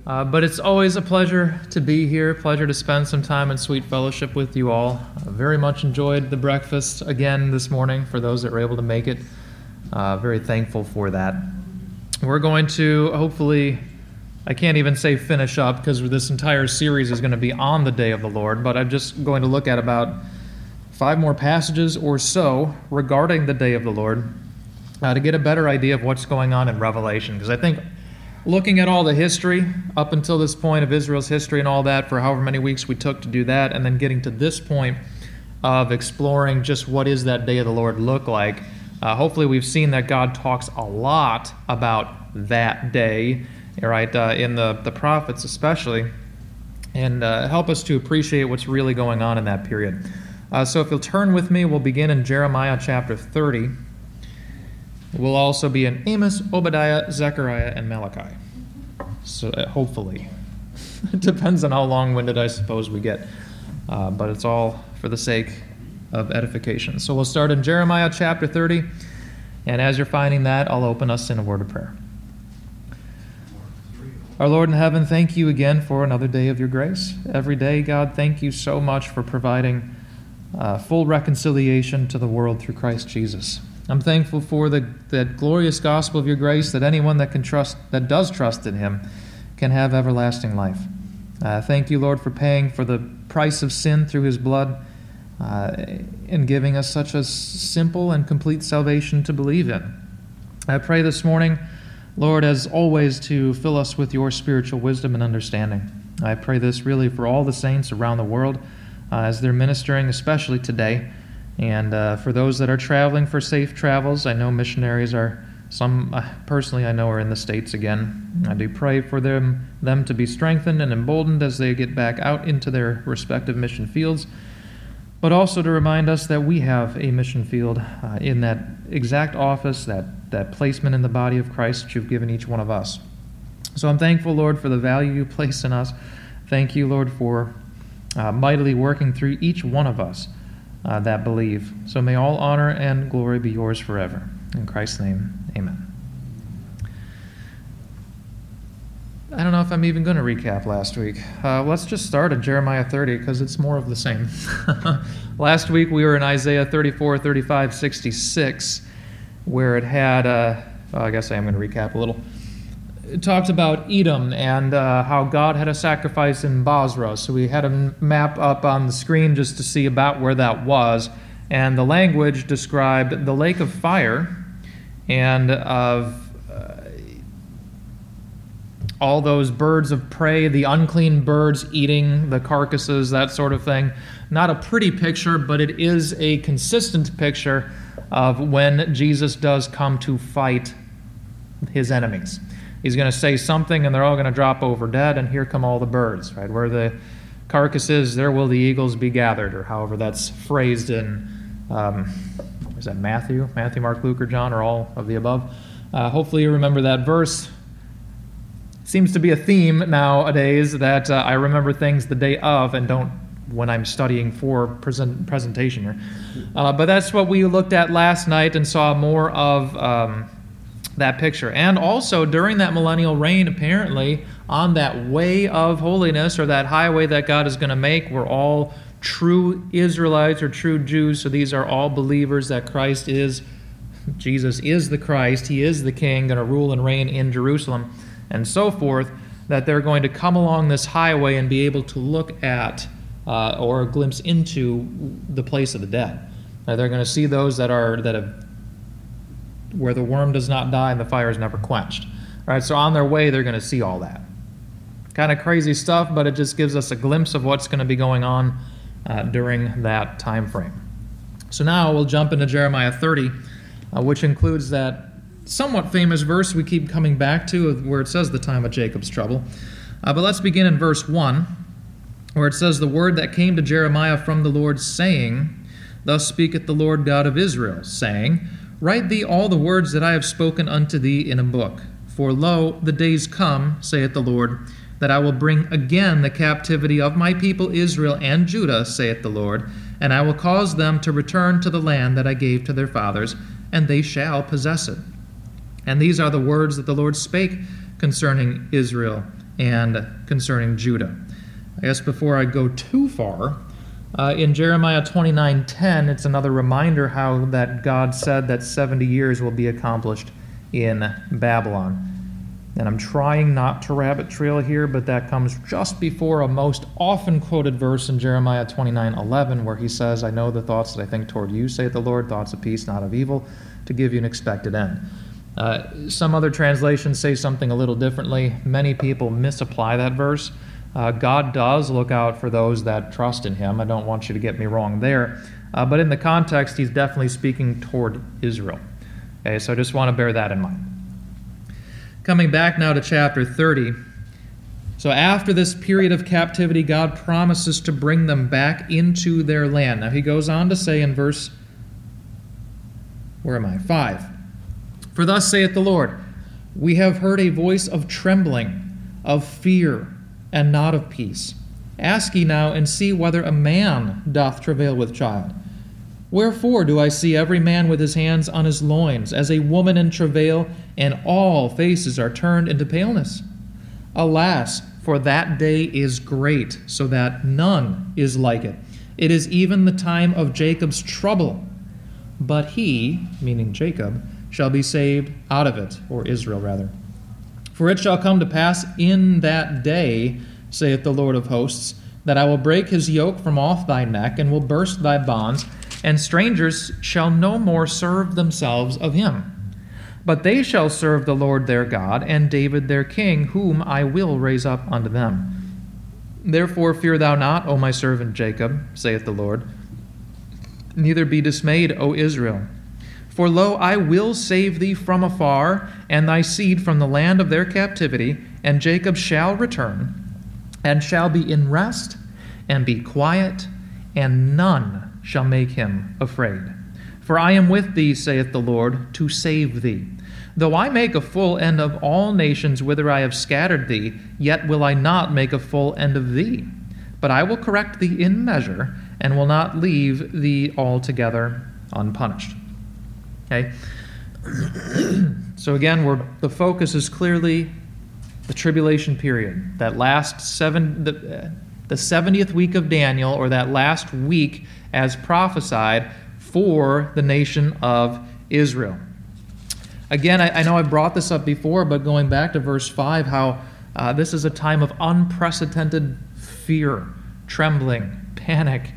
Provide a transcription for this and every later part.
But it's always a pleasure to be here, pleasure to spend some time in sweet fellowship with you all. Very much enjoyed the breakfast again this morning for those that were able to make it. Very thankful for that. We're going to hopefully, I can't even say finish up because this entire series is going to be on the day of the Lord, but I'm just going to look at about 5 more passages or so regarding the day of the Lord to get a better idea of what's going on in Revelation. Because I think looking at all the history up until this point of Israel's history and all that for however many weeks we took to do that, and then getting to this point of exploring just what is that day of the Lord look like, hopefully we've seen that God talks a lot about that day, right, in the prophets especially, and help us to appreciate what's really going on in that period. So if you'll turn with me, we'll begin in Jeremiah chapter 30. We'll also be in Amos, Obadiah, Zechariah, and Malachi. So hopefully. It depends on how long-winded I suppose we get. But it's all for the sake of edification. So we'll start in Jeremiah chapter 30. And as you're finding that, I'll open us in a word of prayer. Our Lord in heaven, thank you again for another day of your grace. Every day, God, thank you so much for providing full reconciliation to the world through Christ Jesus. I'm thankful for that glorious gospel of your grace, that anyone that does trust in him can have everlasting life. Thank you, Lord, for paying for the price of sin through his blood and giving us such a simple and complete salvation to believe in. I pray this morning, Lord, as always, to fill us with your spiritual wisdom and understanding. I pray this really for all the saints around the world as they're ministering, especially today. And for those that are traveling, for safe travels. I know missionaries are, some personally I know are in the States again. I do pray for them to be strengthened and emboldened as they get back out into their respective mission fields, but also to remind us that we have a mission field in that exact office, that placement in the body of Christ that you've given each one of us. So I'm thankful, Lord, for the value you place in us. Thank you, Lord, for mightily working through each one of us that believe. So may all honor and glory be yours forever. In Christ's name, amen. I don't know if I'm even going to recap last week. Let's just start at Jeremiah 30 because it's more of the same. Last week we were in Isaiah 34, 35, 66, where it had, I guess I am going to recap a little. It talked about Edom and how God had a sacrifice in Bozrah. So we had a map up on the screen just to see about where that was. And the language described the lake of fire and of all those birds of prey, the unclean birds eating the carcasses, that sort of thing. Not a pretty picture, but it is a consistent picture of when Jesus does come to fight his enemies. He's going to say something, and they're all going to drop over dead, and here come all the birds, right? Where the carcass is, there will the eagles be gathered, or however that's phrased in, is that Matthew? Matthew, Mark, Luke, or John, or all of the above. Hopefully you remember that verse. Seems to be a theme nowadays that I remember things the day of and don't when I'm studying for presentation here. But that's what we looked at last night and saw more of that picture. And also during that millennial reign, apparently, on that way of holiness or that highway that God is going to make, we're all true Israelites or true Jews. So these are all believers that Jesus is the Christ. He is the King, going to rule and reign in Jerusalem and so forth, that they're going to come along this highway and be able to look at or glimpse into the place of the dead. They're going to see those that have where the worm does not die and the fire is never quenched. All right, so on their way, they're going to see all that. Kind of crazy stuff, but it just gives us a glimpse of what's going to be going on during that time frame. So now we'll jump into Jeremiah 30, which includes that somewhat famous verse we keep coming back to where it says the time of Jacob's trouble. But let's begin in verse 1, where it says, "The word that came to Jeremiah from the Lord, saying, Thus speaketh the Lord God of Israel, saying, Write thee all the words that I have spoken unto thee in a book. For lo, the days come, saith the Lord, that I will bring again the captivity of my people Israel and Judah, saith the Lord, and I will cause them to return to the land that I gave to their fathers, and they shall possess it. And these are the words that the Lord spake concerning Israel and concerning Judah. I guess before I go too far, in Jeremiah 29:10, it's another reminder how that God said that 70 years will be accomplished in Babylon. And I'm trying not to rabbit trail here, but that comes just before a most often quoted verse in Jeremiah 29:11, where he says, I know the thoughts that I think toward you, saith the Lord, thoughts of peace, not of evil, to give you an expected end. Some other translations say something a little differently. Many people misapply that verse. God does look out for those that trust in him. I don't want you to get me wrong there. But in the context, he's definitely speaking toward Israel. Okay, so I just want to bear that in mind. Coming back now to chapter 30. So after this period of captivity, God promises to bring them back into their land. Now he goes on to say in verse, 5. For thus saith the Lord, we have heard a voice of trembling, of fear, and not of peace. Ask ye now, and see whether a man doth travail with child. Wherefore do I see every man with his hands on his loins, as a woman in travail, and all faces are turned into paleness? Alas, for that day is great, so that none is like it. It is even the time of Jacob's trouble. But he, meaning Jacob, shall be saved out of it, or Israel rather. For it shall come to pass in that day, saith the Lord of hosts, that I will break his yoke from off thy neck, and will burst thy bonds, and strangers shall no more serve themselves of him. But they shall serve the Lord their God, and David their king, whom I will raise up unto them. Therefore fear thou not, O my servant Jacob, saith the Lord, neither be dismayed, O Israel. For lo, I will save thee from afar, and thy seed from the land of their captivity, and Jacob shall return, and shall be in rest, and be quiet, and none shall make him afraid. For I am with thee, saith the Lord, to save thee. Though I make a full end of all nations whither I have scattered thee, yet will I not make a full end of thee. But I will correct thee in measure, and will not leave thee altogether unpunished. Okay? So again, the focus is clearly the tribulation period. That last the 70th week of Daniel, or that last week as prophesied for the nation of Israel. Again, I know I brought this up before, but going back to verse 5, how this is a time of unprecedented fear, trembling, panic,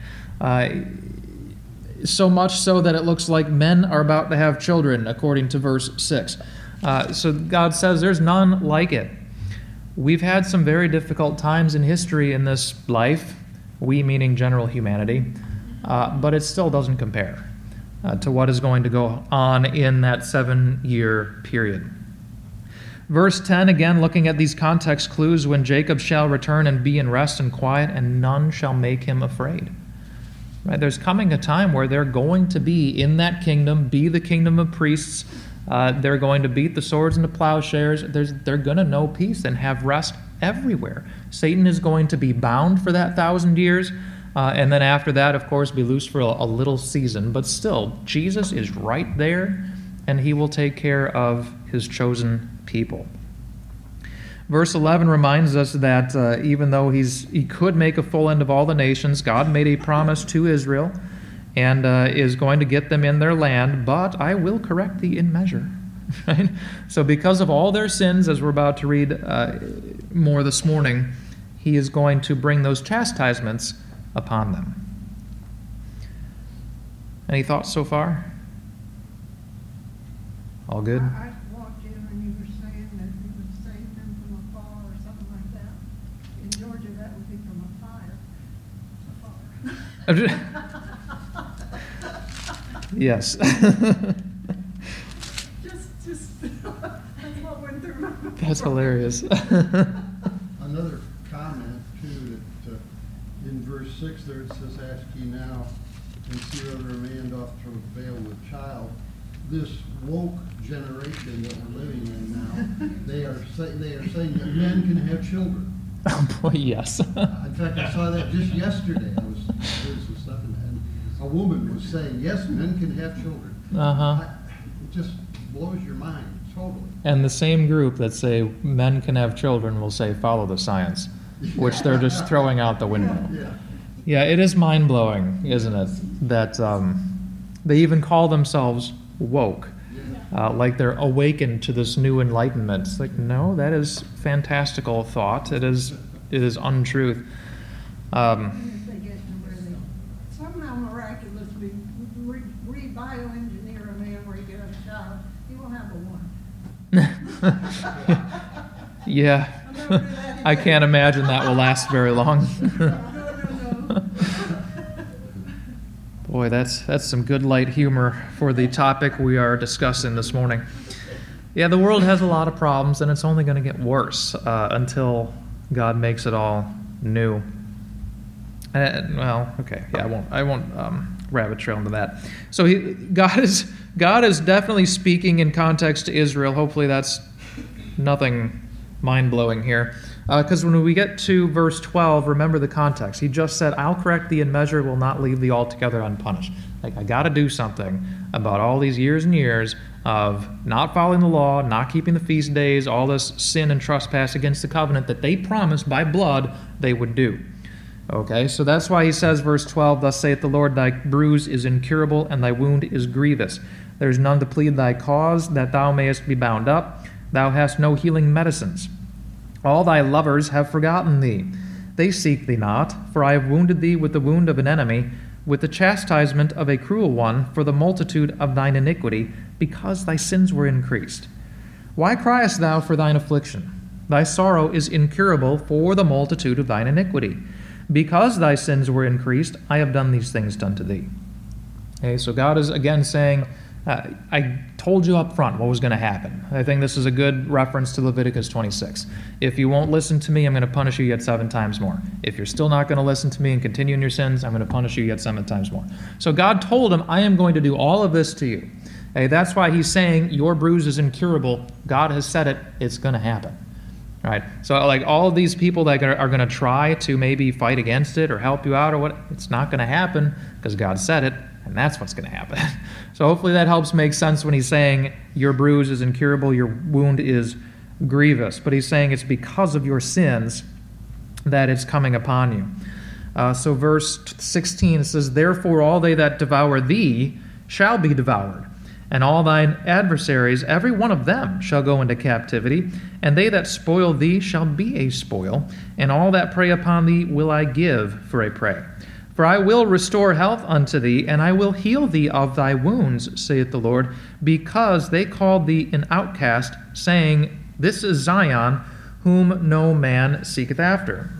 so much so that it looks like men are about to have children, according to verse 6. So God says there's none like it. We've had some very difficult times in history in this life, we meaning general humanity, but it still doesn't compare to what is going to go on in that 7-year period. Verse 10, again, looking at these context clues, when Jacob shall return and be in rest and quiet, and none shall make him afraid. Right? There's coming a time where they're going to be in that kingdom, be the kingdom of priests. They're going to beat the swords into plowshares. They're going to know peace and have rest everywhere. Satan is going to be bound for that 1,000 years, and then after that, of course, be loose for a little season. But still, Jesus is right there, and he will take care of his chosen people. Verse 11 reminds us that even though he could make a full end of all the nations, God made a promise to Israel and is going to get them in their land, but I will correct thee in measure. Right? So because of all their sins, as we're about to read more this morning, he is going to bring those chastisements upon them. Any thoughts so far? All good? I walked in when you were saying that you would save them from afar or something like that. In Georgia, that would be from afar. Yes. just that's what went through my mind. That's hilarious. Another comment, too, that in verse 6 there it says, ask ye now, and see whether a man doth travail with child. This woke generation that we're living in now, they are saying that men can have children. Oh boy, yes. In fact, I saw that just yesterday. I was doing some stuff, and a woman was saying, yes, men can have children. Uh-huh. It just blows your mind. Totally. And the same group that say men can have children will say follow the science, which they're just throwing out the window. Yeah. Yeah, it is mind-blowing, isn't it, that they even call themselves woke, like they're awakened to this new enlightenment. It's like, no, that is fantastical thought. It is untruth. If they get to where they somehow miraculously re-bioengineer a man where he can have a child, he will have a one. Yeah, I can't imagine that will last very long. No. Boy, that's some good light humor for the topic we are discussing this morning. Yeah, the world has a lot of problems, and it's only going to get worse until God makes it all new. Well, okay, yeah, I won't rabbit trail into that. So God is definitely speaking in context to Israel. Hopefully, that's nothing mind-blowing here. Because when we get to verse 12, remember the context. He just said, I'll correct thee in measure, will not leave thee altogether unpunished. Like, I got to do something about all these years and years of not following the law, not keeping the feast days, all this sin and trespass against the covenant that they promised by blood they would do. Okay, so that's why he says, verse 12, Thus saith the Lord, thy bruise is incurable, and thy wound is grievous. There is none to plead thy cause, that thou mayest be bound up. Thou hast no healing medicines. All thy lovers have forgotten thee. They seek thee not, for I have wounded thee with the wound of an enemy, with the chastisement of a cruel one, for the multitude of thine iniquity, because thy sins were increased. Why criest thou for thine affliction? Thy sorrow is incurable for the multitude of thine iniquity. Because thy sins were increased, I have done these things unto thee. Okay, so God is again saying, I told you up front what was going to happen. I think this is a good reference to Leviticus 26. If you won't listen to me, I'm going to punish you yet 7 times more. If you're still not going to listen to me and continue in your sins, I'm going to punish you yet 7 times more. So God told him, I am going to do all of this to you. Okay, that's why he's saying, your bruise is incurable. God has said it. It's going to happen. Right? So like all of these people that are going to try to maybe fight against it or help you out or what, it's not going to happen because God said it. And that's what's going to happen. So hopefully that helps make sense when he's saying your bruise is incurable, your wound is grievous. But he's saying it's because of your sins that it's coming upon you. So verse 16 says, Therefore all they that devour thee shall be devoured, and all thine adversaries, every one of them, shall go into captivity, and they that spoil thee shall be a spoil, and all that prey upon thee will I give for a prey. For I will restore health unto thee, and I will heal thee of thy wounds, saith the Lord, because they called thee an outcast, saying, This is Zion, whom no man seeketh after.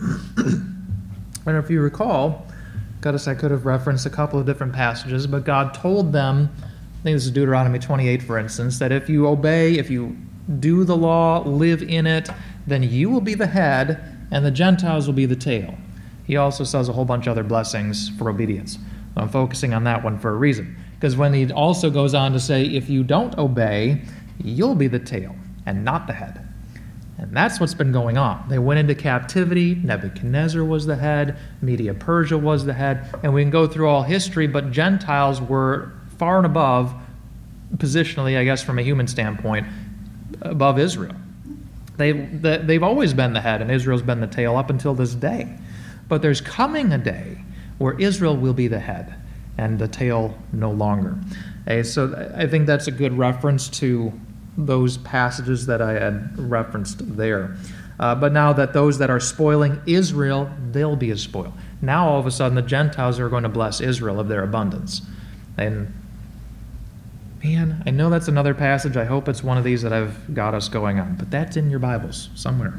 And if you recall, I could have referenced a couple of different passages, but God told them, I think this is Deuteronomy 28, for instance, that if you obey, if you do the law, live in it, then you will be the head, and the Gentiles will be the tail. He also says a whole bunch of other blessings for obedience. I'm focusing on that one for a reason. Because when he also goes on to say, if you don't obey, you'll be the tail and not the head. And that's what's been going on. They went into captivity. Nebuchadnezzar was the head. Media-Persia was the head. And we can go through all history, but Gentiles were far and above, positionally, I guess, from a human standpoint, above Israel. They've always been the head, and Israel's been the tail up until this day. But there's coming a day where Israel will be the head and the tail no longer. So I think that's a good reference to those passages that I had referenced there. But now that those that are spoiling Israel, they'll be a spoil. Now all of a sudden the Gentiles are going to bless Israel of their abundance. And man, I know that's another passage. I hope it's one of these that I've got us going on. But that's in your Bibles somewhere.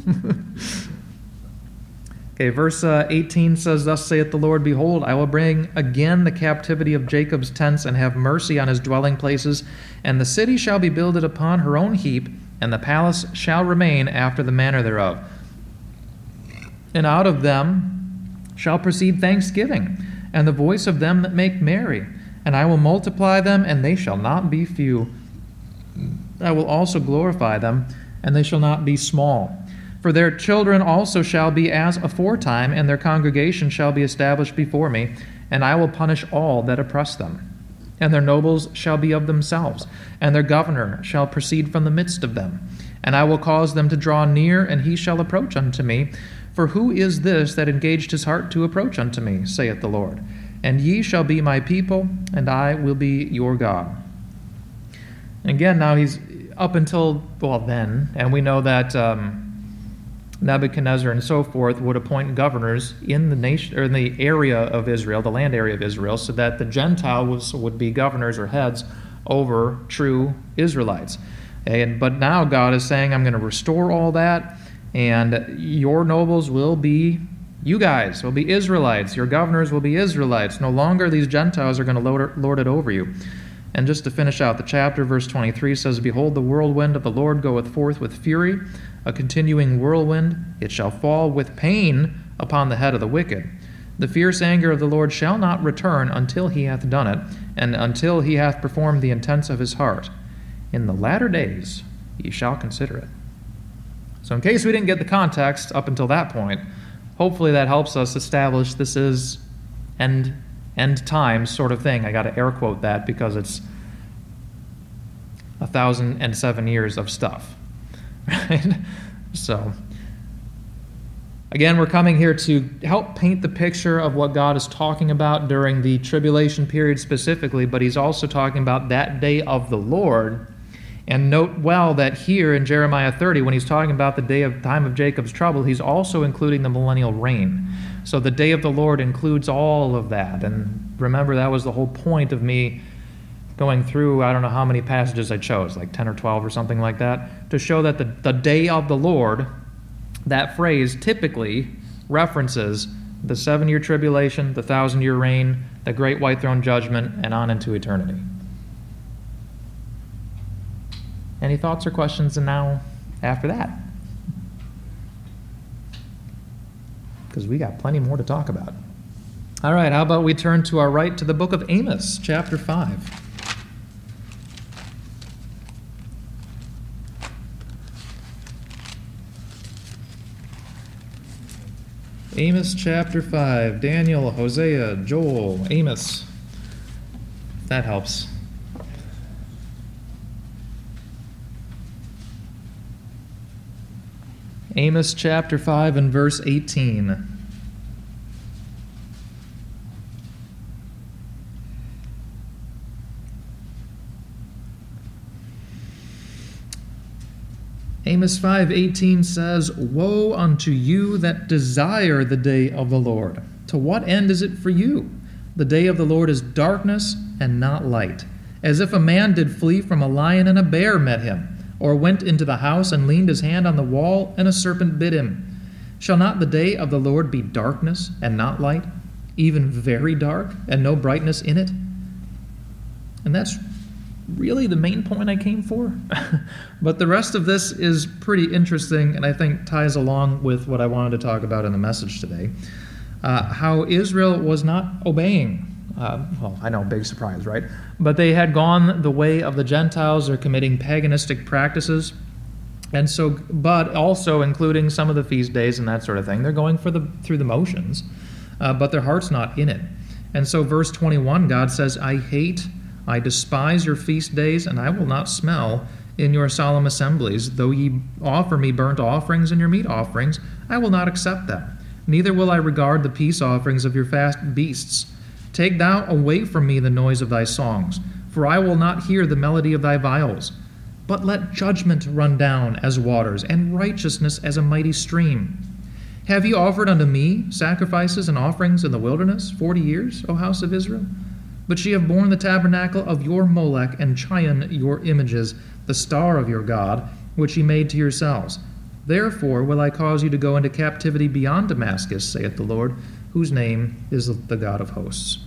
Okay, verse 18 says, Thus saith the Lord, Behold, I will bring again the captivity of Jacob's tents, and have mercy on his dwelling places. And the city shall be builded upon her own heap, and the palace shall remain after the manner thereof. And out of them shall proceed thanksgiving, and the voice of them that make merry. And I will multiply them, and they shall not be few. I will also glorify them, and they shall not be small. For their children also shall be as aforetime, and their congregation shall be established before me, and I will punish all that oppress them. and their nobles shall be of themselves, and their governor shall proceed from the midst of them. And I will cause them to draw near, and he shall approach unto me. For who is this that engaged his heart to approach unto me, saith the Lord? And ye shall be my people, and I will be your God. And again, now he's up until, then, and we know that Nebuchadnezzar and so forth would appoint governors in the nation, or in the area of Israel, the land area of Israel, so that the Gentiles would be governors or heads over true Israelites. But now God is saying, I'm going to restore all that, and your nobles will be, you guys will be Israelites. Your governors will be Israelites. No longer these Gentiles are going to lord it over you. And just to finish out the chapter, verse 23 says, Behold, the whirlwind of the Lord goeth forth with fury, a continuing whirlwind. It shall fall with pain upon the head of the wicked. The fierce anger of the Lord shall not return until he hath done it, and until he hath performed the intents of his heart. In the latter days ye shall consider it. So in case we didn't get the context up until that point, hopefully that helps us establish this is end times sort of thing. I got to air quote that because it's 1,007 years of stuff. Right? So, again, we're coming here to help paint the picture of what God is talking about during the tribulation period specifically, but he's also talking about that day of the Lord. And note well that here in Jeremiah 30, when he's talking about the time of Jacob's trouble, he's also including the millennial reign. So the day of the Lord includes all of that. And remember, that was the whole point of me going through, I don't know how many passages I chose, like 10 or 12 or something like that, to show that the day of the Lord, that phrase typically references the 7-year tribulation, the 1,000-year reign, the great white throne judgment, and on into eternity. Any thoughts or questions now after that? Because we got plenty more to talk about. All right, how about we turn to our right to the book of Amos, chapter 5. Amos chapter 5. Daniel, Hosea, Joel, Amos. If that helps. Amos chapter 5 and verse 18. Amos 5:18 says, Woe unto you that desire the day of the Lord. To what end is it for you? The day of the Lord is darkness and not light, as if a man did flee from a lion and a bear met him, or went into the house and leaned his hand on the wall, and a serpent bit him. Shall not the day of the Lord be darkness and not light, even very dark, and no brightness in it? And that's really the main point I came for. But the rest of this is pretty interesting, and I think ties along with what I wanted to talk about in the message today. How Israel was not obeying. Well, I know, big surprise, right? But they had gone the way of the Gentiles. They're committing paganistic practices. And so, but also including some of the feast days and that sort of thing. They're going through the motions, but their heart's not in it. And so verse 21, God says, I despise your feast days, and I will not smell in your solemn assemblies. Though ye offer me burnt offerings and your meat offerings, I will not accept them. Neither will I regard the peace offerings of your fast beasts. Take thou away from me the noise of thy songs, for I will not hear the melody of thy viols. But let judgment run down as waters, and righteousness as a mighty stream. Have ye offered unto me sacrifices and offerings in the wilderness 40 years, O house of Israel? But ye have borne the tabernacle of your Molech, and Chion your images, the star of your God, which ye made to yourselves. Therefore will I cause you to go into captivity beyond Damascus, saith the Lord, whose name is the God of hosts.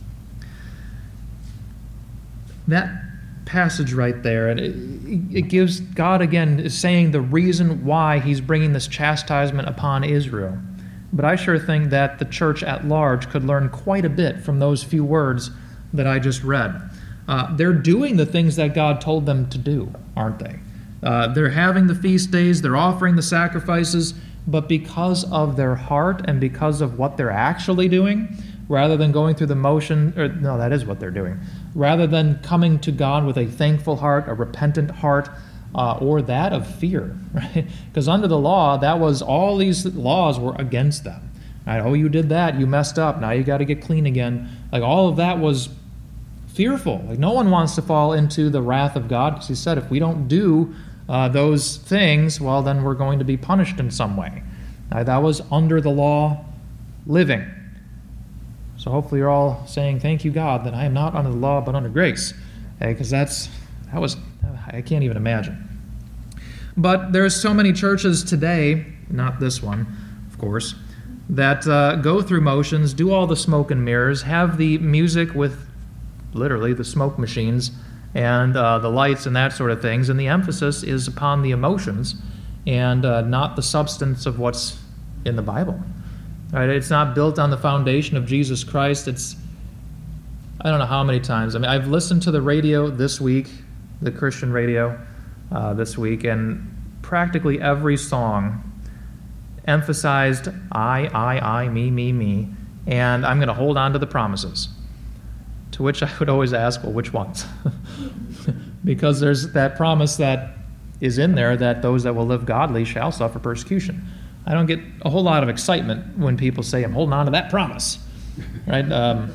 That passage right there, and it gives God, again, is saying the reason why he's bringing this chastisement upon Israel. But I sure think that the church at large could learn quite a bit from those few words that I just read. They're doing the things that God told them to do, aren't they? They're having the feast days, they're offering the sacrifices, but because of their heart and because of what they're actually doing, rather than going through the motion, or no, that is what they're doing. rather than coming to God with a thankful heart, a repentant heart, or that of fear, right? Because under the law, that was all these laws were against them. Right? Oh, you did that, you messed up, now you got to get clean again. Like all of that was fearful. Like no one wants to fall into the wrath of God, because he said if we don't do those things, well, then we're going to be punished in some way. That was under the law living. So hopefully you're all saying, thank you, God, that I am not under the law, but under grace. Because I can't even imagine. But there's so many churches today, not this one, of course, that go through motions, do all the smoke and mirrors, have the music with literally the smoke machines and the lights and that sort of things, and the emphasis is upon the emotions and not the substance of what's in the Bible. Right? It's not built on the foundation of Jesus Christ. I don't know how many times. I mean, I've listened to the radio this week, the Christian radio this week, and practically every song emphasized I, me, and I'm going to hold on to the promises. To which I would always ask, well, which ones? Because there's that promise that is in there that those that will live godly shall suffer persecution. I don't get a whole lot of excitement when people say, I'm holding on to that promise. Right?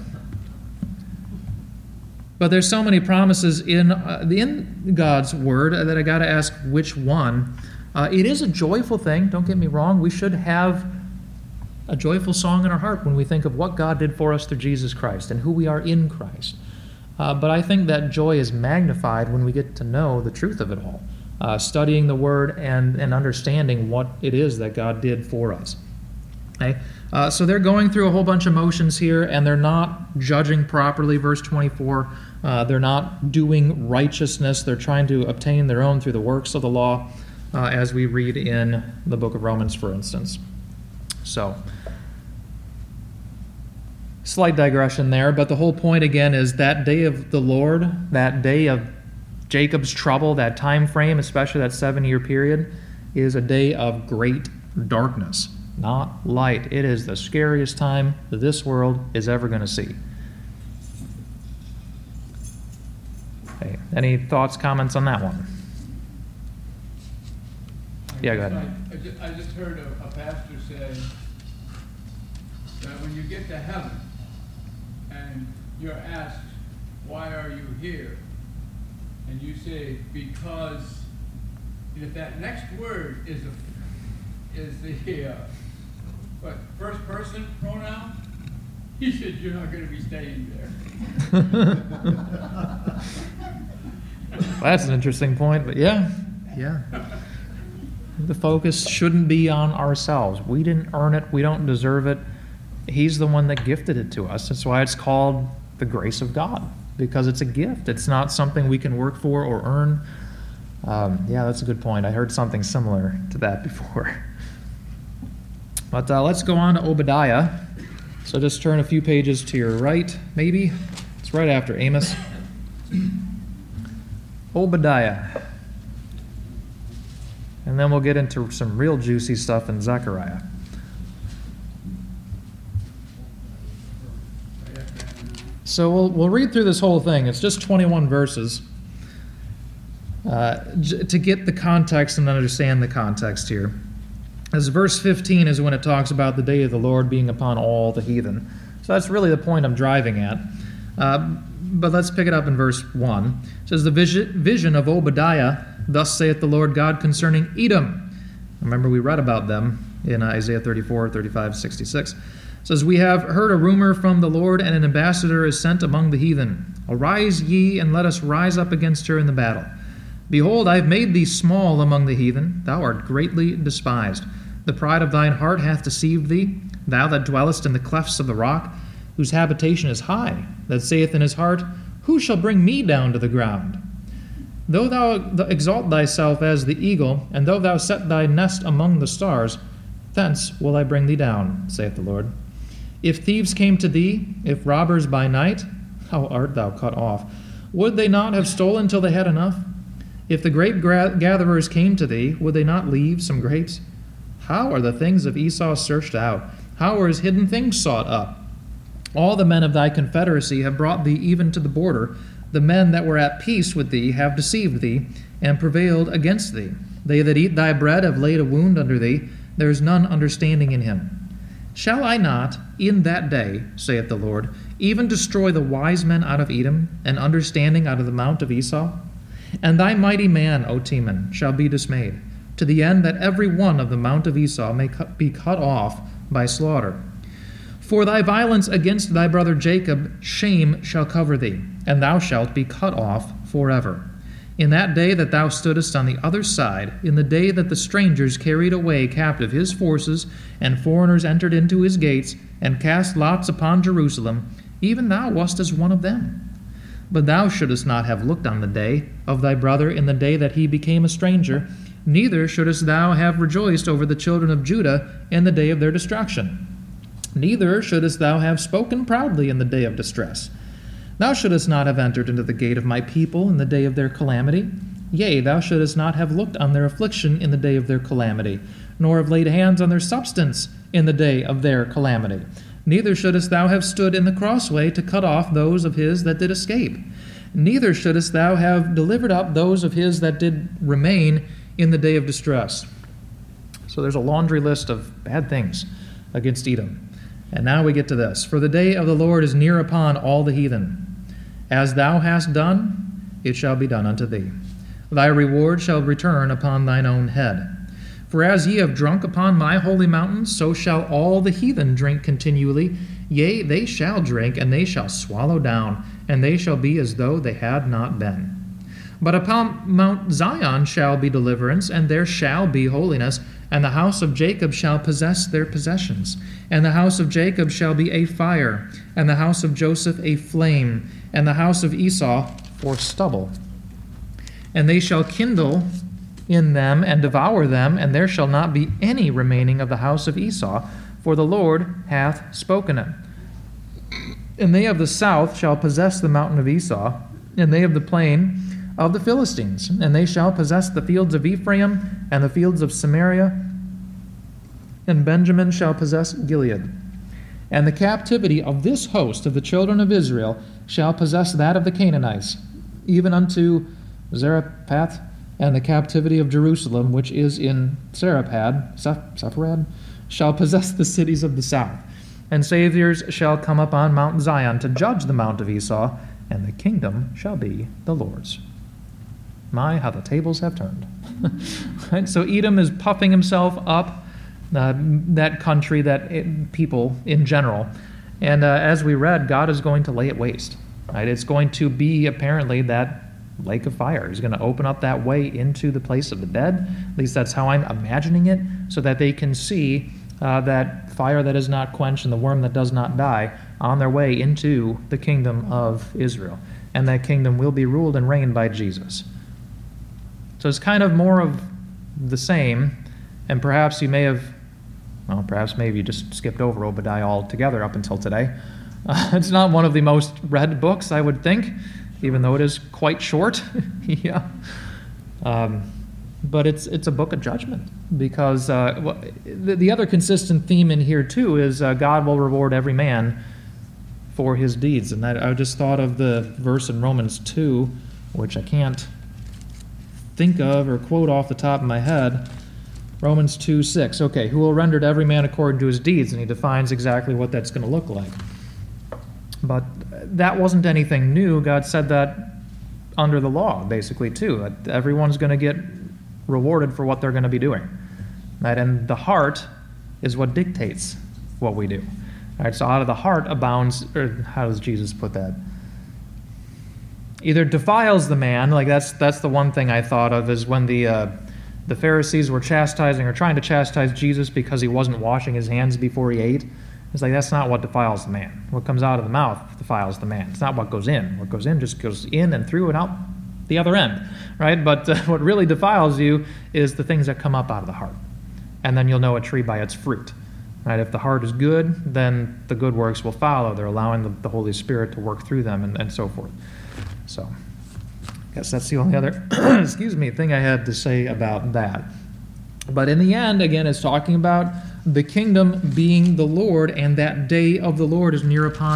But there's so many promises in God's Word that I got to ask which one. It is a joyful thing, don't get me wrong. We should have a joyful song in our heart when we think of what God did for us through Jesus Christ and who we are in Christ. But I think that joy is magnified when we get to know the truth of it all, studying the Word and understanding what it is that God did for us. Okay? So they're going through a whole bunch of motions here, and they're not judging properly, verse 24. They're not doing righteousness. They're trying to obtain their own through the works of the law, as we read in the book of Romans, for instance. So, slight digression there, but the whole point again is that day of the Lord, that day of Jacob's trouble, that time frame, especially that 7-year period, is a day of great darkness, not light. It is the scariest time that this world is ever going to see. Okay. Any thoughts, comments on that one? Yeah, go ahead. I just heard a pastor say that when you get to heaven and you're asked, why are you here? And you say, because if that next word is the first person pronoun, he said, you're not going to be staying there. Well, that's an interesting point, but yeah. The focus shouldn't be on ourselves. We didn't earn it. We don't deserve it. He's the one that gifted it to us. That's why it's called the grace of God, because it's a gift. It's not something we can work for or earn. Yeah, that's a good point. I heard something similar to that before. But let's go on to Obadiah. So just turn a few pages to your right, maybe. It's right after Amos. Obadiah. And then we'll get into some real juicy stuff in Zechariah. So we'll read through this whole thing. It's just 21 verses to get the context and understand the context here. As verse 15 is when it talks about the day of the Lord being upon all the heathen. So that's really the point I'm driving at. But let's pick it up in verse 1. It says, the vision of Obadiah, thus saith the Lord God concerning Edom. Remember, we read about them in Isaiah 34, 35, 66. It says, we have heard a rumor from the Lord, and an ambassador is sent among the heathen. Arise ye, and let us rise up against her in the battle. Behold, I have made thee small among the heathen. Thou art greatly despised. The pride of thine heart hath deceived thee. Thou that dwellest in the clefts of the rock, whose habitation is high, that saith in his heart, who shall bring me down to the ground? Though thou exalt thyself as the eagle, and though thou set thy nest among the stars, thence will I bring thee down, saith the Lord. If thieves came to thee, if robbers by night, how art thou cut off? Would they not have stolen till they had enough? If the grape gatherers came to thee, would they not leave some grapes? How are the things of Esau searched out? How are his hidden things sought up? All the men of thy confederacy have brought thee even to the border. the men that were at peace with thee have deceived thee, and prevailed against thee. They that eat thy bread have laid a wound under thee. There is none understanding in him. Shall I not, in that day, saith the Lord, even destroy the wise men out of Edom, and understanding out of the mount of Esau? And thy mighty man, O Teman, shall be dismayed, to the end that every one of the mount of Esau may be cut off by slaughter. For thy violence against thy brother Jacob, shame shall cover thee, and thou shalt be cut off forever. In that day that thou stoodest on the other side, in the day that the strangers carried away captive his forces, and foreigners entered into his gates, and cast lots upon Jerusalem, even thou wast as one of them. But thou shouldest not have looked on the day of thy brother in the day that he became a stranger, neither shouldest thou have rejoiced over the children of Judah in the day of their destruction. Neither shouldest thou have spoken proudly in the day of distress. Thou shouldest not have entered into the gate of my people in the day of their calamity. Yea, thou shouldest not have looked on their affliction in the day of their calamity, nor have laid hands on their substance in the day of their calamity. Neither shouldest thou have stood in the crossway to cut off those of his that did escape. Neither shouldest thou have delivered up those of his that did remain in the day of distress. So there's a laundry list of bad things against Edom. And now we get to this. For the day of the Lord is near upon all the heathen. As thou hast done, it shall be done unto thee. Thy reward shall return upon thine own head. For as ye have drunk upon my holy mountain, so shall all the heathen drink continually. Yea, they shall drink, and they shall swallow down, and they shall be as though they had not been. But upon Mount Zion shall be deliverance, and there shall be holiness, and the house of Jacob shall possess their possessions. And the house of Jacob shall be a fire, and the house of Joseph a flame, and the house of Esau for stubble. And they shall kindle in them and devour them, and there shall not be any remaining of the house of Esau, for the Lord hath spoken it. And they of the south shall possess the mountain of Esau, and they of the plain of the Philistines, and they shall possess the fields of Ephraim and the fields of Samaria, and Benjamin shall possess Gilead. And the captivity of this host of the children of Israel shall possess that of the Canaanites, even unto Zarephath, and the captivity of Jerusalem, which is in Sepharad, shall possess the cities of the south. And saviors shall come up on Mount Zion to judge the mount of Esau, and the kingdom shall be the Lord's. My, how the tables have turned. Right? So Edom is puffing himself up, that country, that people in general. And as we read, God is going to lay it waste. Right? It's going to be apparently that lake of fire. He's going to open up that way into the place of the dead. At least that's how I'm imagining it, so that they can see that fire that is not quenched and the worm that does not die on their way into the kingdom of Israel. And that kingdom will be ruled and reigned by Jesus. So it's kind of more of the same, and perhaps you may have, perhaps maybe you just skipped over Obadiah altogether up until today. It's not one of the most read books, I would think, even though it is quite short. Yeah. But it's a book of judgment, because the other consistent theme in here too is God will reward every man for his deeds. And I just thought of the verse in Romans 2, which I can't think of or quote off the top of my head. Romans 2:6. Okay, who will render to every man according to his deeds, and he defines exactly what that's going to look like. But that wasn't anything new. God said that under the law, basically, too. That everyone's going to get rewarded for what they're going to be doing. Right? And the heart is what dictates what we do. All right, so out of the heart abounds, or how does Jesus put that? Either defiles the man, like that's the one thing I thought of, is when the Pharisees were chastising or trying to chastise Jesus because he wasn't washing his hands before he ate. It's like, that's not what defiles the man. What comes out of the mouth defiles the man. It's not what goes in. What goes in just goes in and through and out the other end, right? But what really defiles you is the things that come up out of the heart. And then you'll know a tree by its fruit, right? If the heart is good, then the good works will follow. They're allowing the Holy Spirit to work through them and so forth. So I guess that's the only other thing I had to say about that. But in the end, again, it's talking about the kingdom being the Lord, and that day of the Lord is near upon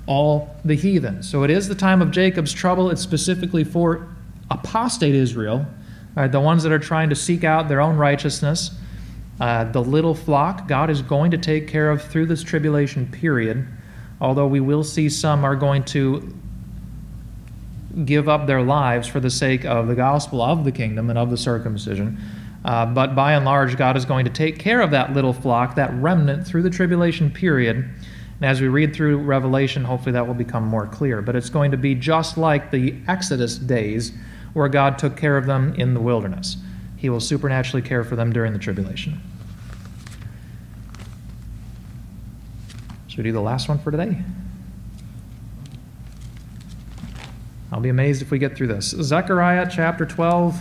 all the heathen. So it is the time of Jacob's trouble. It's specifically for apostate Israel, the ones that are trying to seek out their own righteousness. The little flock God is going to take care of through this tribulation period, although we will see some are going to give up their lives for the sake of the gospel of the kingdom and of the circumcision. But by and large, God is going to take care of that little flock, that remnant, through the tribulation period. And as we read through Revelation, hopefully that will become more clear. But it's going to be just like the Exodus days where God took care of them in the wilderness. He will supernaturally care for them during the tribulation. Should we do the last one for today? I'll be amazed if we get through this. Zechariah chapter 12.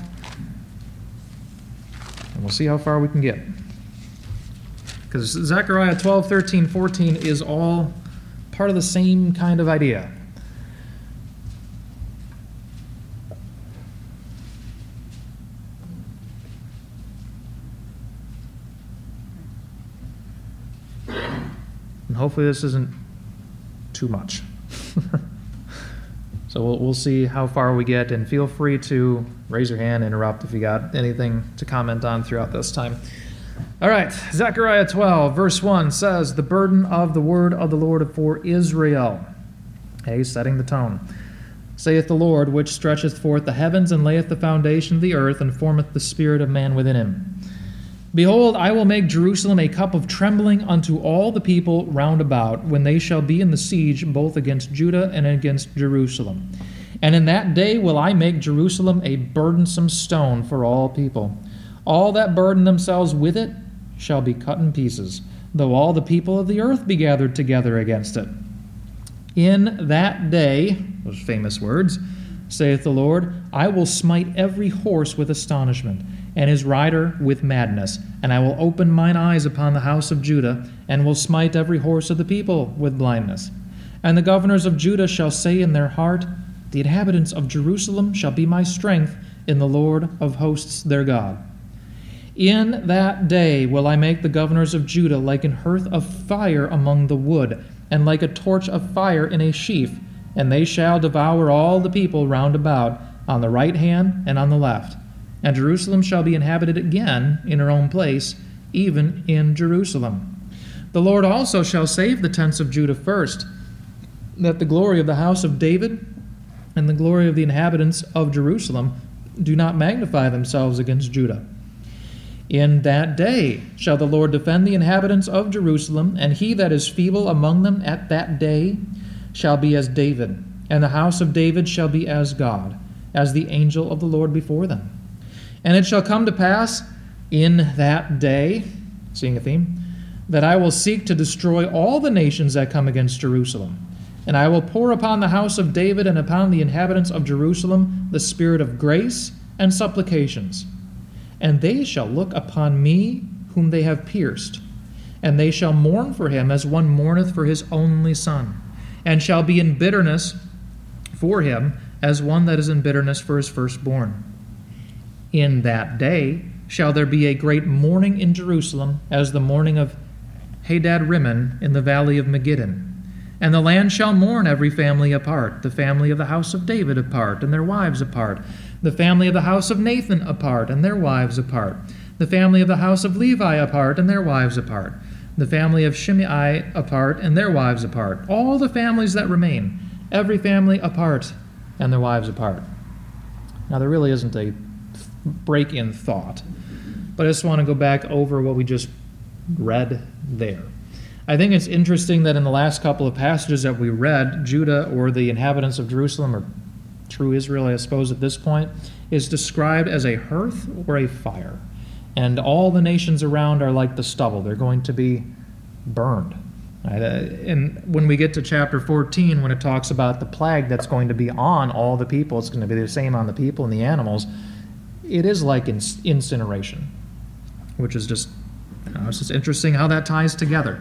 And we'll see how far we can get. Because Zechariah 12, 13, 14 is all part of the same kind of idea. And hopefully this isn't too much. So we'll see how far we get, and feel free to raise your hand, interrupt if you got anything to comment on throughout this time. All right, Zechariah 12, verse 1 says, "The burden of the word of the Lord for Israel." Okay, setting the tone. "Saith the Lord, which stretcheth forth the heavens, and layeth the foundation of the earth, and formeth the spirit of man within him. Behold, I will make Jerusalem a cup of trembling unto all the people round about, when they shall be in the siege both against Judah and against Jerusalem. And in that day will I make Jerusalem a burdensome stone for all people. All that burden themselves with it shall be cut in pieces, though all the people of the earth be gathered together against it. In that day," those famous words, "saith the Lord, I will smite every horse with astonishment, and his rider with madness. And I will open mine eyes upon the house of Judah, and will smite every horse of the people with blindness. And the governors of Judah shall say in their heart, The inhabitants of Jerusalem shall be my strength in the Lord of hosts their God. In that day will I make the governors of Judah like an hearth of fire among the wood, and like a torch of fire in a sheaf, and they shall devour all the people round about, on the right hand and on the left. And Jerusalem shall be inhabited again in her own place, even in Jerusalem. The Lord also shall save the tents of Judah first, that the glory of the house of David and the glory of the inhabitants of Jerusalem do not magnify themselves against Judah. In that day shall the Lord defend the inhabitants of Jerusalem, and he that is feeble among them at that day shall be as David, and the house of David shall be as God, as the angel of the Lord before them. And it shall come to pass in that day," seeing a theme, "that I will seek to destroy all the nations that come against Jerusalem. And I will pour upon the house of David and upon the inhabitants of Jerusalem the spirit of grace and supplications. And they shall look upon me whom they have pierced. And they shall mourn for him as one mourneth for his only son, and shall be in bitterness for him as one that is in bitterness for his firstborn. In that day shall there be a great mourning in Jerusalem, as the mourning of Hadad Rimmon in the valley of Megiddon. And the land shall mourn every family apart, the family of the house of David apart, and their wives apart, the family of the house of Nathan apart, and their wives apart, the family of the house of Levi apart, and their wives apart, the family of Shimei apart, and their wives apart, all the families that remain, every family apart, and their wives apart." Now there really isn't a break in thought, but I just want to go back over what we just read there. I think it's interesting that in the last couple of passages that we read, Judah, or the inhabitants of Jerusalem, or true Israel, I suppose at this point, is described as a hearth or a fire. And all the nations around are like the stubble. They're going to be burned. And when we get to chapter 14, when it talks about the plague that's going to be on all the people, it's going to be the same on the people and the animals, it is like incineration, which is just, it's just interesting how that ties together.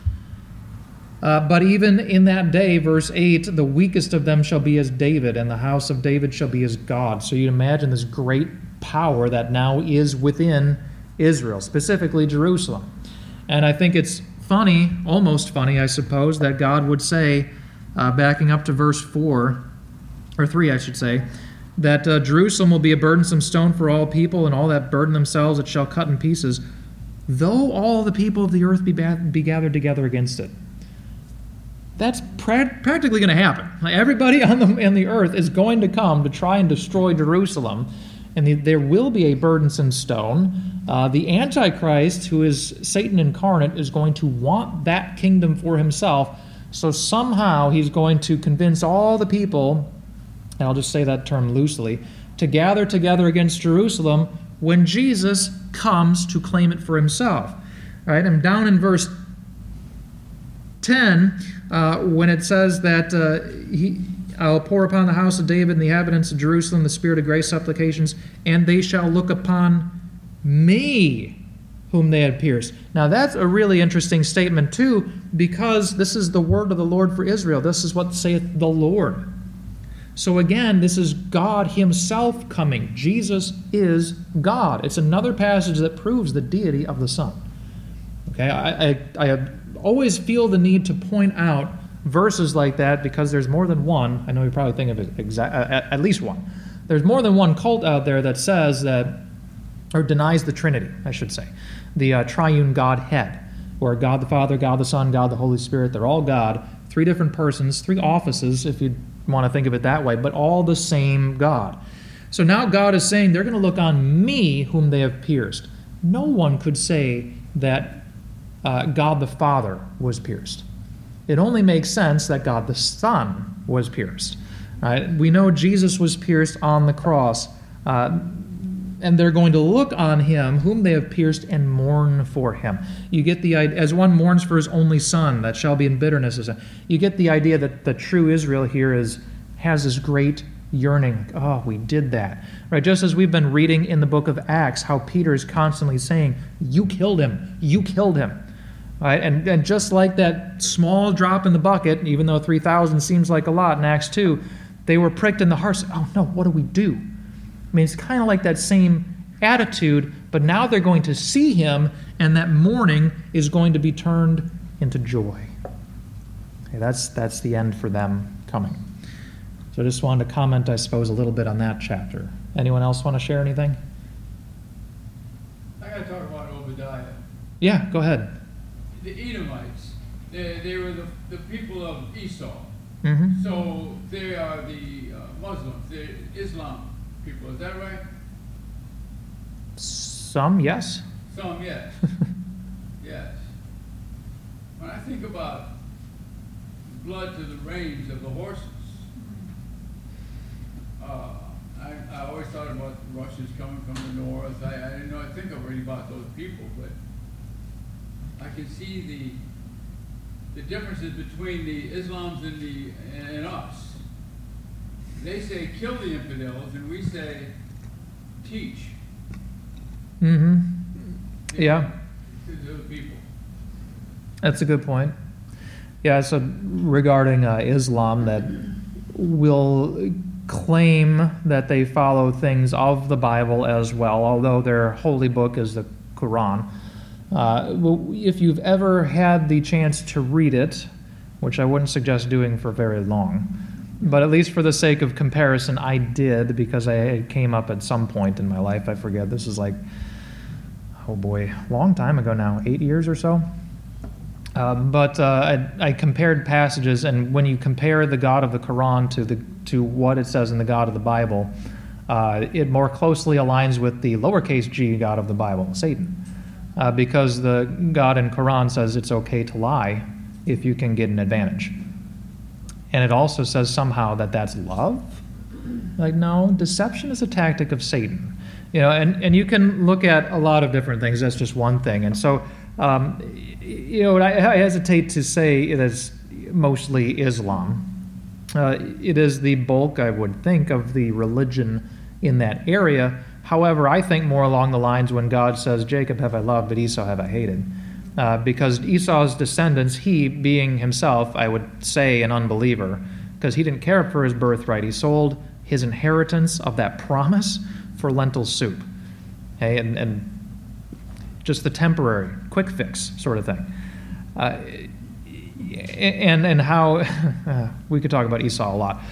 But even in that day, verse 8, "the weakest of them shall be as David, and the house of David shall be as God." So you imagine this great power that now is within Israel, specifically Jerusalem. And I think it's funny, almost funny, I suppose, that God would say, backing up to verse 4, or 3, I should say, that Jerusalem will be a burdensome stone for all people, and all that burden themselves it shall cut in pieces, though all the people of the earth be gathered together against it. That's practically going to happen. Like, everybody on the earth is going to come to try and destroy Jerusalem, and there will be a burdensome stone. The Antichrist, who is Satan incarnate, is going to want that kingdom for himself, so somehow he's going to convince all the people, and I'll just say that term loosely, to gather together against Jerusalem when Jesus comes to claim it for himself. All right, and down in verse 10, when it says that I'll pour upon the house of David and the inhabitants of Jerusalem the spirit of grace supplications, and they shall look upon me, whom they had pierced. Now that's a really interesting statement too, because this is the word of the Lord for Israel. This is what saith the Lord. So again, this is God himself coming. Jesus is God. It's another passage that proves the deity of the Son. Okay, I always feel the need to point out verses like that because there's more than one. I know you probably think of it at least one. There's more than one cult out there that says that, or denies the Trinity, I should say, the triune Godhead, where God the Father, God the Son, God the Holy Spirit, they're all God, three different persons, three offices, if you want to think of it that way, but all the same God. So now God is saying they're going to look on me, whom they have pierced. No one could say that God the Father was pierced. It only makes sense that God the Son was pierced. Right? We know Jesus was pierced on the cross, and they're going to look on him, whom they have pierced, and mourn for him. You get the idea, as one mourns for his only son, that shall be in bitterness. You get the idea that the true Israel here has this great yearning. Oh, we did that. Right? Just as we've been reading in the book of Acts, how Peter is constantly saying, you killed him, you killed him. Right? And just like that small drop in the bucket, even though 3,000 seems like a lot in Acts 2, they were pricked in the heart. Oh no, what do we do? I mean, it's kind of like that same attitude, but now they're going to see him, and that mourning is going to be turned into joy. Okay, that's the end for them coming. So I just wanted to comment, I suppose, a little bit on that chapter. Anyone else want to share anything? I got to talk about Obadiah. Yeah, go ahead. The Edomites, they were the people of Esau. Mm-hmm. So they are the Muslims, the Islam people. Is that right? Some, yes. Some, yes. Yes. When I think about blood to the reins of the horses, I always thought about the Russians coming from the north. I didn't know. I think already about those people, but I can see the differences between the Islams and us. They say kill the infidels, and we say teach. Mm-hmm. Yeah. To the people. That's a good point. Yeah, so regarding Islam, that will claim that they follow things of the Bible as well, although their holy book is the Quran. If you've ever had the chance to read it, which I wouldn't suggest doing for very long, but at least for the sake of comparison, I did, because it came up at some point in my life. I forget. This is like, oh boy, long time ago now, 8 years or so. But I compared passages, and when you compare the God of the Quran to what it says in the God of the Bible, it more closely aligns with the lowercase g God of the Bible, Satan. Because the God in Quran says it's okay to lie if you can get an advantage. And it also says somehow that that's love. Like, no, deception is a tactic of Satan. You know, and you can look at a lot of different things. That's just one thing. And so, you know, I hesitate to say it is mostly Islam. It is the bulk, I would think, of the religion in that area. However, I think more along the lines when God says, Jacob have I loved, but Esau have I hated. Because Esau's descendants, he being himself, I would say, an unbeliever, because he didn't care for his birthright. He sold his inheritance of that promise for lentil soup. Okay? And just the temporary, quick fix sort of thing. and how we could talk about Esau a lot.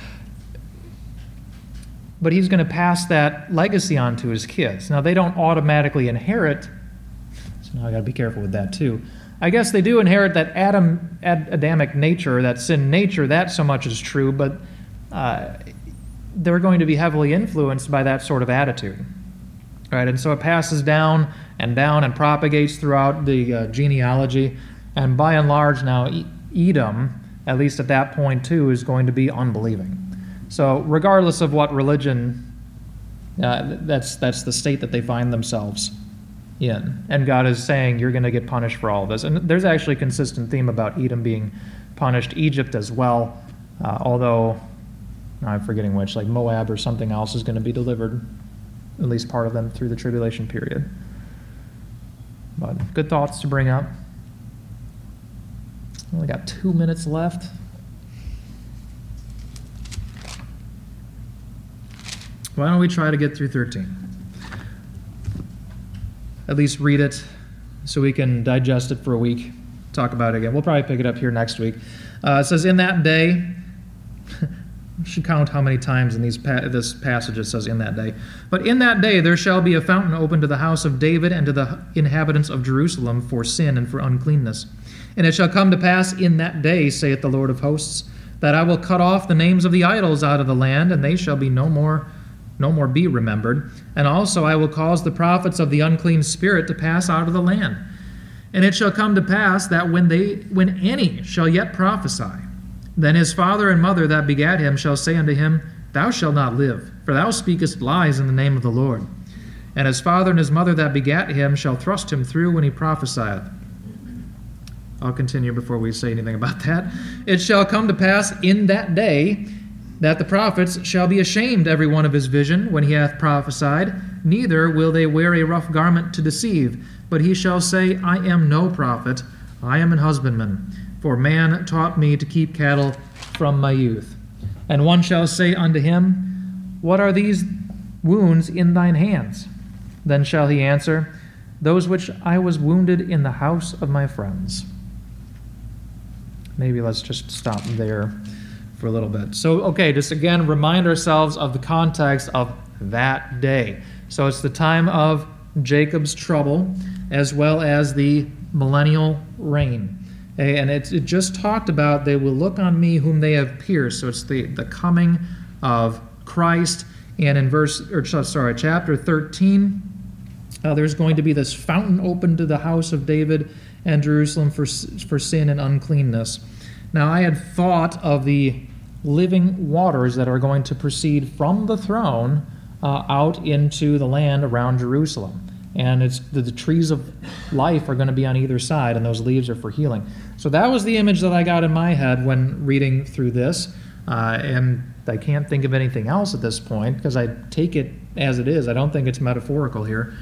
But he's going to pass that legacy on to his kids. Now, they don't automatically inherit, so now I got to be careful with that too. I guess they do inherit that Adamic nature, that sin nature, that so much is true, but they're going to be heavily influenced by that sort of attitude. Right? And so it passes down and propagates throughout the genealogy, and by and large now Edom, at least at that point too, is going to be unbelieving. So regardless of what religion, that's the state that they find themselves in. And God is saying, you're going to get punished for all of this. And there's actually a consistent theme about Edom being punished, Egypt as well, although I'm forgetting which, like Moab or something else is going to be delivered, at least part of them, through the tribulation period. But good thoughts to bring up. Only got 2 minutes left. Why don't we try to get through 13? At least read it so we can digest it for a week, talk about it again. We'll probably pick it up here next week. It says, in that day, you should count how many times in this passage it says in that day. But in that day there shall be a fountain open to the house of David and to the inhabitants of Jerusalem for sin and for uncleanness. And it shall come to pass in that day, saith the Lord of hosts, that I will cut off the names of the idols out of the land, and they shall be no more be remembered. And also I will cause the prophets of the unclean spirit to pass out of the land. And it shall come to pass that when any shall yet prophesy, then his father and mother that begat him shall say unto him, Thou shalt not live, for thou speakest lies in the name of the Lord. And his father and his mother that begat him shall thrust him through when he prophesieth. I'll continue before we say anything about that. It shall come to pass in that day that the prophets shall be ashamed every one of his vision when he hath prophesied, neither will they wear a rough garment to deceive, but he shall say, I am no prophet, I am an husbandman, for man taught me to keep cattle from my youth. And one shall say unto him, What are these wounds in thine hands? Then shall he answer, Those which I was wounded in the house of my friends. Maybe let's just stop there for a little bit. So, okay, just again, remind ourselves of the context of that day. So it's the time of Jacob's trouble, as well as the millennial reign. And it just talked about, they will look on me whom they have pierced. So it's the coming of Christ. And in chapter 13, there's going to be this fountain open to the house of David and Jerusalem for sin and uncleanness. Now, I had thought of the living waters that are going to proceed from the throne out into the land around Jerusalem. And it's the trees of life are going to be on either side, and those leaves are for healing. So that was the image that I got in my head when reading through this. And I can't think of anything else at this point because I take it as it is. I don't think it's metaphorical here.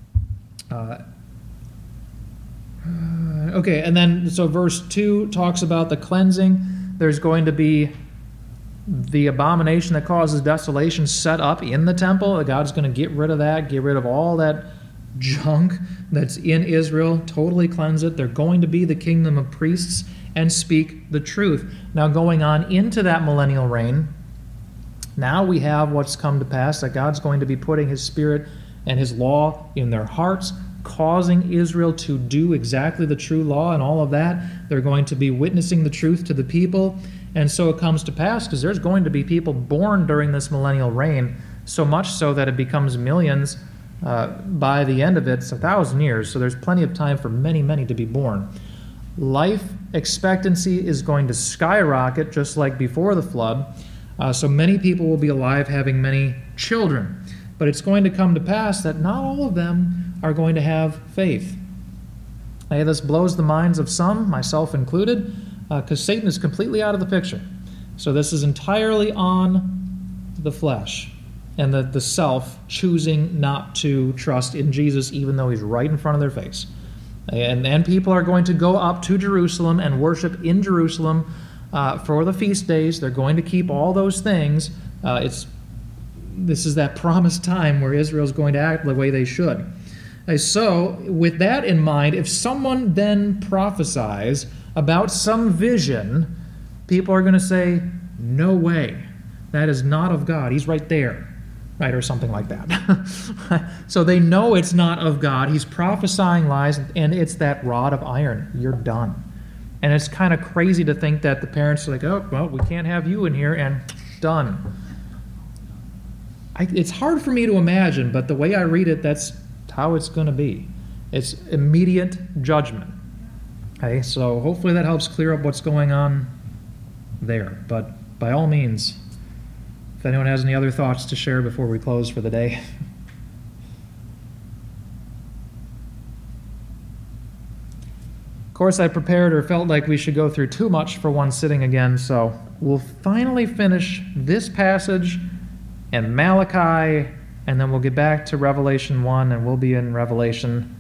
Okay, and then so verse 2 talks about the cleansing. There's going to be the abomination that causes desolation set up in the temple. God's going to get rid of that, get rid of all that junk that's in Israel, totally cleanse it. They're going to be the kingdom of priests and speak the truth. Now going on into that millennial reign, now we have what's come to pass, that God's going to be putting his spirit and his law in their hearts, causing Israel to do exactly the true law and all of that. They're going to be witnessing the truth to the people. And so it comes to pass because there's going to be people born during this millennial reign, so much so that it becomes millions. By the end of it, it's 1,000 years, so there's plenty of time for many, many to be born. Life expectancy is going to skyrocket just like before the flood. So many people will be alive having many children. But it's going to come to pass that not all of them are going to have faith. This blows the minds of some, myself included, because Satan is completely out of the picture. So this is entirely on the flesh and the self choosing not to trust in Jesus even though he's right in front of their face. And people are going to go up to Jerusalem and worship in Jerusalem for the feast days. They're going to keep all those things. This is that promised time where Israel's going to act the way they should. So with that in mind, if someone then prophesies about some vision, people are going to say, no way, that is not of God. He's right there, right, or something like that. So they know it's not of God. He's prophesying lies, and it's that rod of iron. You're done. And it's kind of crazy to think that the parents are like, oh, well, we can't have you in here, and done. It's hard for me to imagine, but the way I read it, that's how it's going to be. It's immediate judgment. Okay, so hopefully that helps clear up what's going on there. But by all means, if anyone has any other thoughts to share before we close for the day. Of course, I prepared or felt like we should go through too much for one sitting again, so we'll finally finish this passage and Malachi, and then we'll get back to Revelation 1, and we'll be in Revelation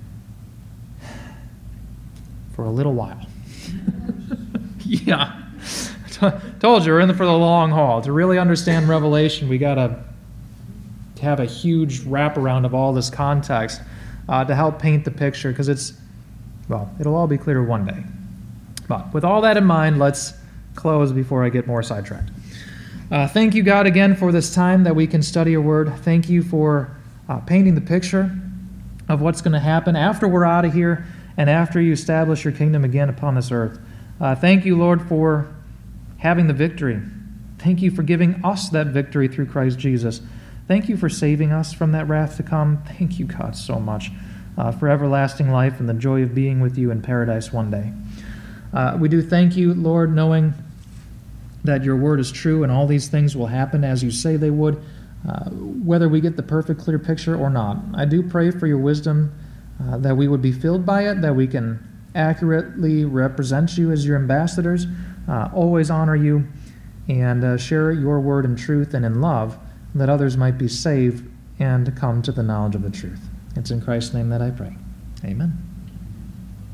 for a little while. Yeah. Told you, we're in for the long haul. To really understand Revelation, we got to have a huge wraparound of all this context to help paint the picture, because it'll all be clear one day. But with all that in mind, let's close before I get more sidetracked. Thank you, God, again for this time that we can study your word. Thank you for painting the picture of what's going to happen after we're out of here and after you establish your kingdom again upon this earth. Thank you, Lord, for having the victory. Thank you for giving us that victory through Christ Jesus. Thank you for saving us from that wrath to come. Thank you, God, so much for everlasting life and the joy of being with you in paradise one day. We do thank you, Lord, knowing that your word is true and all these things will happen as you say they would, whether we get the perfect, clear picture or not. I do pray for your wisdom, that we would be filled by it, that we can accurately represent you as your ambassadors, always honor you, and share your word in truth and in love, that others might be saved and come to the knowledge of the truth. It's in Christ's name that I pray. Amen.